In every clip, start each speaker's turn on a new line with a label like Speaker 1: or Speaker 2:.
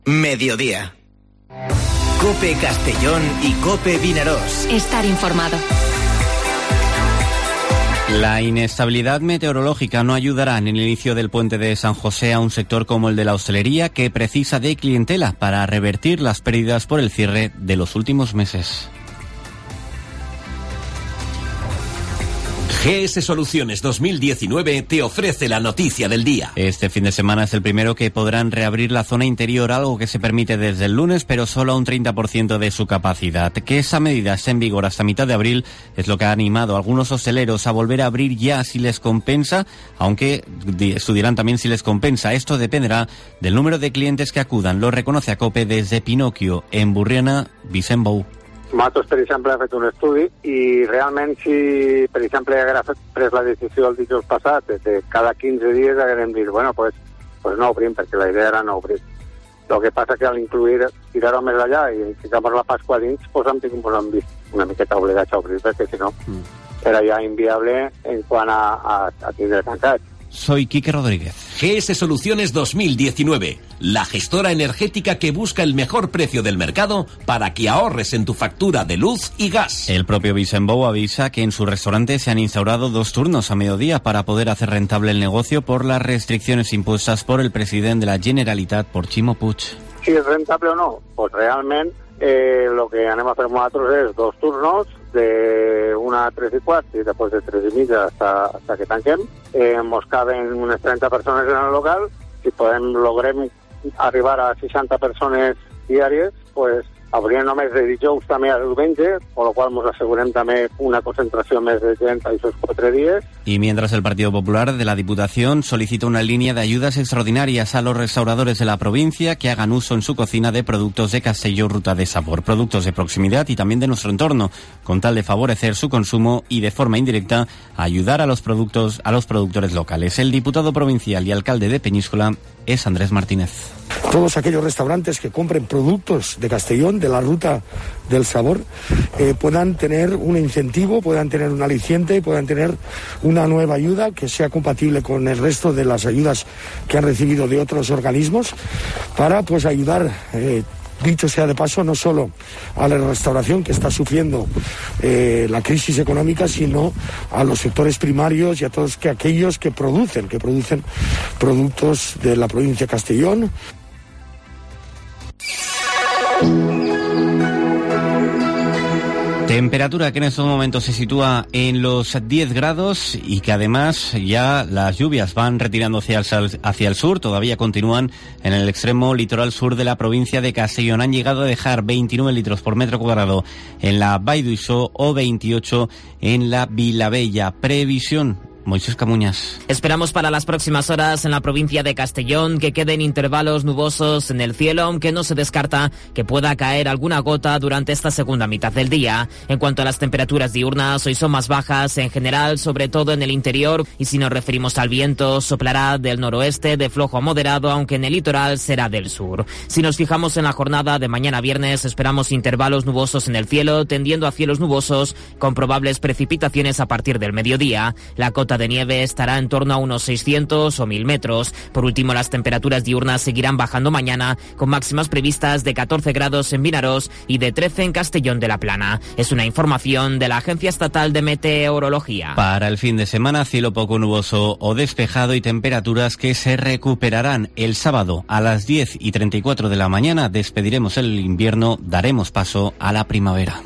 Speaker 1: Mediodía. COPE Castellón y COPE Vinaròs.
Speaker 2: Estar informado.
Speaker 3: La inestabilidad meteorológica no ayudará en el inicio del puente de San José a un sector como el de la hostelería, que precisa de clientela para revertir las pérdidas por el cierre de los últimos meses.
Speaker 4: GS Soluciones 2019 te ofrece la noticia del día.
Speaker 3: Este fin de semana es el primero que podrán reabrir la zona interior, algo que se permite desde el lunes, pero solo a un 30% de su capacidad. Que esa medida esté en vigor hasta mitad de abril es lo que ha animado a algunos hosteleros a volver a abrir ya si les compensa, aunque estudiarán también si les compensa. Esto dependerá del número de clientes que acudan. Lo reconoce a COPE desde Pinocchio, en Burriana, Vicent Bou.
Speaker 5: Nosaltres, per exemple, hem fet un estudi i realment si, per exemple, haguera pres la decisió el dijous passat de cada 15 dies haguérem dit, bueno, pues no obrim, perquè la idea era no obrir. Lo que passa que al incluir tirar-ho més allà i ficar-nos la Pasqua dins, pues hem vist una miqueta obligats a obrir, perquè si no era ja inviable en quant a tindre tancats.
Speaker 3: Soy Quique Rodríguez.
Speaker 4: GS Soluciones 2019, la gestora energética que busca el mejor precio del mercado para que ahorres en tu factura de luz y gas.
Speaker 3: El propio Vicent Bou avisa que en su restaurante se han instaurado 2 turnos a mediodía para poder hacer rentable el negocio por las restricciones impuestas por el presidente de la Generalitat, por Ximo Puig.
Speaker 5: Si és rentable o no, pues realment lo que anem a fer nosaltres és 2 turnos de 1 a 3 i quart i després de 3 i mitja hasta que tanquem. Mos caben unes 30 persones en el local. Si logrem arribar a 60 persones diàries, pues hauríem només de dijous també a diumenge, con lo cual nos asegurem també una concentración més de gent a esos 4 días.
Speaker 3: Y mientras el Partido Popular de la Diputación solicita una línea de ayudas extraordinarias a los restauradores de la provincia que hagan uso en su cocina de productos de Castelló Ruta de Sabor, productos de proximidad y también de nuestro entorno, con tal de favorecer su consumo y de forma indirecta ayudar a los productores locales. El diputado provincial y alcalde de Peñíscola es Andrés Martínez.
Speaker 6: Todos aquellos restaurantes que compren productos de Castellón, de la Ruta del Sabor, puedan tener un incentivo, puedan tener un aliciente, puedan tener una nueva ayuda que sea compatible con el resto de las ayudas que han recibido de otros organismos para pues ayudar, dicho sea de paso, no solo a la restauración que está sufriendo la crisis económica, sino a los sectores primarios y a todos aquellos que producen productos de la provincia de Castellón.
Speaker 3: Temperatura que en estos momentos se sitúa en los 10 grados y que además ya las lluvias van retirando hacia el sur, todavía continúan en el extremo litoral sur de la provincia de Castellón. Han llegado a dejar 29 litros por metro cuadrado en la Vall d'Uixó o 28 en la Vilabella. Previsión, Moisés Camuñas.
Speaker 7: Esperamos para las próximas horas en la provincia de Castellón que queden intervalos nubosos en el cielo, aunque no se descarta que pueda caer alguna gota durante esta segunda mitad del día. En cuanto a las temperaturas diurnas, hoy son más bajas en general, sobre todo en el interior, y si nos referimos al viento, soplará del noroeste de flojo a moderado, aunque en el litoral será del sur. Si nos fijamos en la jornada de mañana viernes, esperamos intervalos nubosos en el cielo, tendiendo a cielos nubosos con probables precipitaciones a partir del mediodía. La cota de nieve estará en torno a unos 600 o 1000 metros. Por último, las temperaturas diurnas seguirán bajando mañana, con máximas previstas de 14 grados en Vinaròs y de 13 en Castellón de la Plana. Es una información de la Agencia Estatal de Meteorología.
Speaker 3: Para el fin de semana, cielo poco nuboso o despejado y temperaturas que se recuperarán. El sábado a las 10:34 de la mañana despediremos el invierno, daremos paso a la primavera.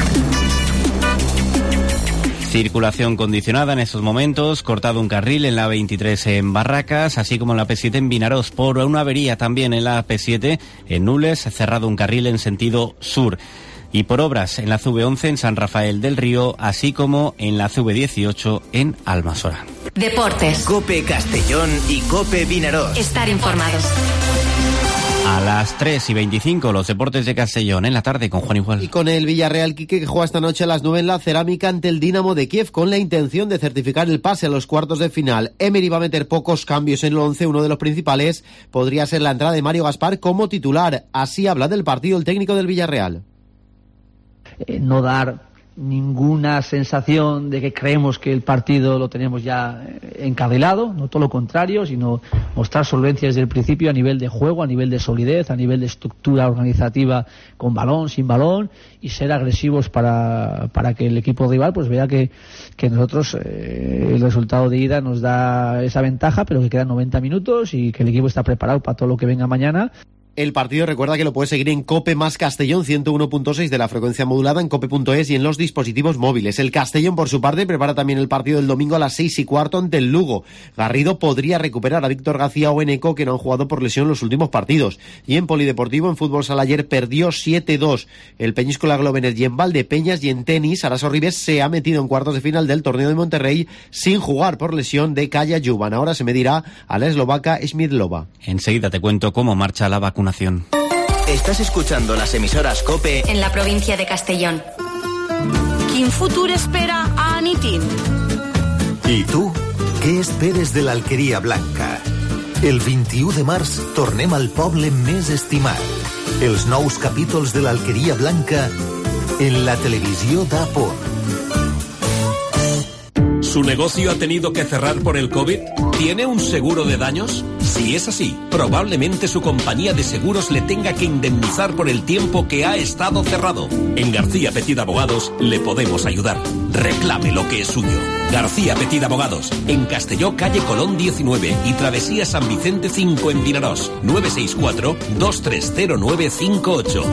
Speaker 3: Circulación condicionada en estos momentos, cortado un carril en la 23 en Barracas, así como en la P7 en Vinaròs, por una avería también en la P7 en Nules, cerrado un carril en sentido sur. Y por obras en la CV11 en San Rafael del Río, así como en la CV18 en Almassora.
Speaker 2: Deportes.
Speaker 1: COPE Castellón y COPE Vinaròs.
Speaker 2: Estar informados.
Speaker 3: A las 3:25, los deportes de Castellón en la tarde con Juan Igual.
Speaker 8: Y con el Villarreal, Quique, que juega esta noche a las 9 en la Cerámica ante el Dinamo de Kiev con la intención de certificar el pase a los cuartos de final. Emery va a meter pocos cambios en el 11, uno de los principales podría ser la entrada de Mario Gaspar como titular. Así habla del partido el técnico del Villarreal.
Speaker 9: No dar ninguna sensación de que creemos que el partido lo tenemos ya encarrilado, no todo lo contrario, sino mostrar solvencia desde el principio a nivel de juego, a nivel de solidez, a nivel de estructura organizativa con balón, sin balón, y ser agresivos para que el equipo rival pues vea que nosotros el resultado de ida nos da esa ventaja, pero que quedan 90 minutos y que el equipo está preparado para todo lo que venga mañana.
Speaker 8: El partido, recuerda que lo puedes seguir en COPE más Castellón 101.6 de la frecuencia modulada, en cope.es y en los dispositivos móviles. El Castellón, por su parte, prepara también el partido del domingo a las 6:15 ante el Lugo. Garrido podría recuperar a Víctor García o Eneco, que no han jugado por lesión los últimos partidos. Y en polideportivo, en fútbol sala ayer perdió 7-2 el Peñíscola Globener, y en Valdepeñas y en tenis, Araso Ribes se ha metido en cuartos de final del torneo de Monterrey sin jugar por lesión de Kaya Juban. Ahora se medirá a la eslovaca Smidlova.
Speaker 3: Enseguida te cuento cómo marcha la vacunación.
Speaker 1: Estás escuchando las emisoras COPE
Speaker 2: en la provincia de Castellón.
Speaker 10: Quin futur espera a Anitín?
Speaker 11: I tu, què esperes de l'Alqueria Blanca? El 21 de març tornem al poble més estimat. Els nous capítols de l'Alqueria Blanca en la televisió d'Apor.
Speaker 4: ¿Su negocio ha tenido que cerrar por el COVID? ¿Tiene un seguro de daños? Si es así, probablemente su compañía de seguros le tenga que indemnizar por el tiempo que ha estado cerrado. En García Petit Abogados le podemos ayudar. Reclame lo que es suyo. García Petit Abogados, en Castelló, calle Colón 19 y Travesía San Vicente 5 en Vinaròs. 964-230958.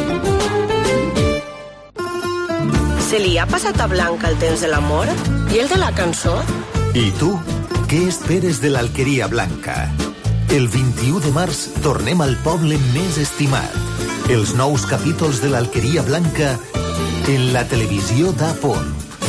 Speaker 10: Se li ha passat a Blanca el temps de l'amor? I el de la cançó?
Speaker 11: I tu, què esperes de l'Alqueria Blanca? El 21 de març tornem al poble més estimat. Els nous capítols de l'Alqueria Blanca en la televisió d'Apor.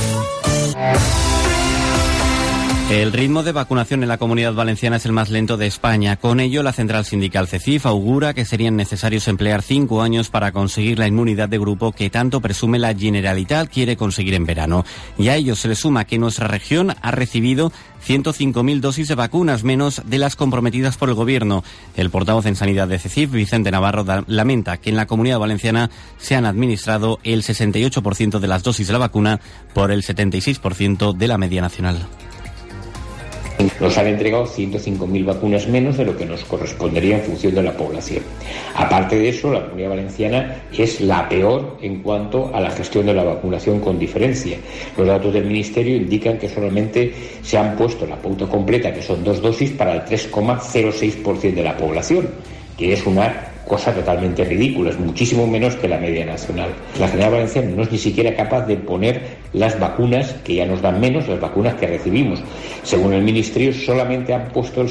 Speaker 3: El ritmo de vacunación en la Comunidad Valenciana es el más lento de España. Con ello, la central sindical CECIF augura que serían necesarios emplear 5 años para conseguir la inmunidad de grupo que tanto presume la Generalitat quiere conseguir en verano. Y a ello se le suma que nuestra región ha recibido 105.000 dosis de vacunas, menos de las comprometidas por el Gobierno. El portavoz en Sanidad de CECIF, Vicente Navarro, lamenta que en la Comunidad Valenciana se han administrado el 68% de las dosis de la vacuna por el 76% de la media nacional.
Speaker 12: Nos han entregado 105.000 vacunas menos de lo que nos correspondería en función de la población. Aparte de eso, la Comunidad Valenciana es la peor en cuanto a la gestión de la vacunación con diferencia. Los datos del Ministerio indican que solamente se han puesto la pauta completa, que son 2 dosis, para el 3,06% de la población, que es una cosa totalmente ridícula, es muchísimo menos que la media nacional. La Generalitat Valenciana no es ni siquiera capaz de poner las vacunas, que ya nos dan menos, las vacunas que recibimos. Según el Ministerio, solamente han puesto el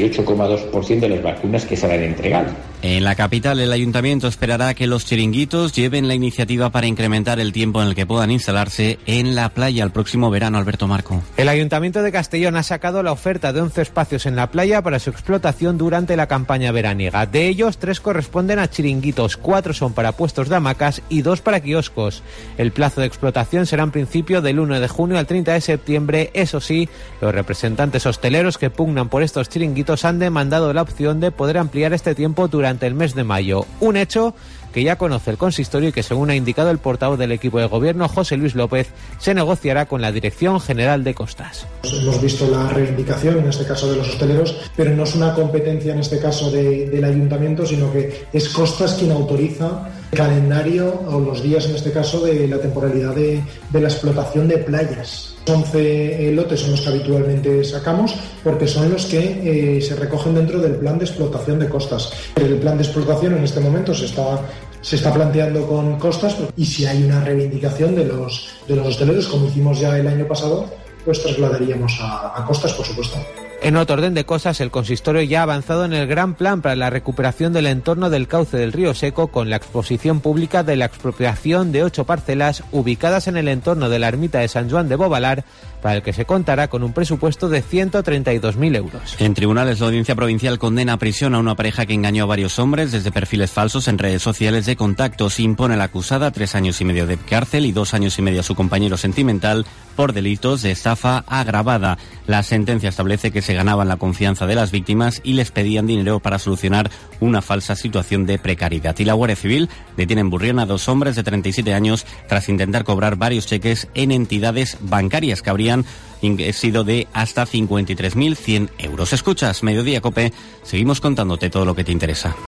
Speaker 12: 68,2% de las vacunas que se han entregado.
Speaker 3: En la capital, el Ayuntamiento esperará que los chiringuitos lleven la iniciativa para incrementar el tiempo en el que puedan instalarse en la playa el próximo verano. Alberto Marco.
Speaker 13: El Ayuntamiento de Castellón ha sacado la oferta de 11 espacios en la playa para su explotación durante la campaña veraniega. De ellos, 3 corresponden a chiringuitos, 4 son para puestos de hamacas y 2 para kioscos. El plazo de explotación será en principio del 1 de junio al 30 de septiembre. Eso sí, los representantes hosteleros que pugnan por estos chiringuitos han demandado la opción de poder ampliar este tiempo durante el mes de mayo. Un hecho que ya conoce el consistorio y que, según ha indicado el portavoz del equipo de gobierno, José Luis López, se negociará con la Dirección General de Costas.
Speaker 14: Hemos visto la reivindicación, en este caso de los hosteleros, pero no es una competencia en este caso del ayuntamiento, sino que es Costas quien autoriza el calendario o los días, en este caso, de la temporalidad de la explotación de playas. 11 lotes son los que habitualmente sacamos, porque son los que se recogen dentro del plan de explotación de Costas. El plan de explotación en este momento se está planteando con Costas, y si hay una reivindicación de los hosteleros, como hicimos ya el año pasado, pues trasladaríamos a Costas, por supuesto.
Speaker 13: En otro orden de cosas, el consistorio ya ha avanzado en el gran plan para la recuperación del entorno del cauce del río Seco, con la exposición pública de la expropiación de 8 parcelas ubicadas en el entorno de la ermita de San Joan de Bobalar, para el que se contará con un presupuesto de 132.000 euros.
Speaker 3: En tribunales, la Audiencia Provincial condena a prisión a una pareja que engañó a varios hombres desde perfiles falsos en redes sociales de contacto. Se impone a la acusada 3 años y medio de cárcel y 2 años y medio a su compañero sentimental por delitos de estafa agravada. La sentencia establece que se ganaban la confianza de las víctimas y les pedían dinero para solucionar una falsa situación de precariedad. Y la Guardia Civil detiene en Burrión a 2 hombres de 37 años tras intentar cobrar varios cheques en entidades bancarias que habrían sido de hasta 53.100 euros. Escuchas Mediodía Cope, seguimos contándote todo lo que te interesa.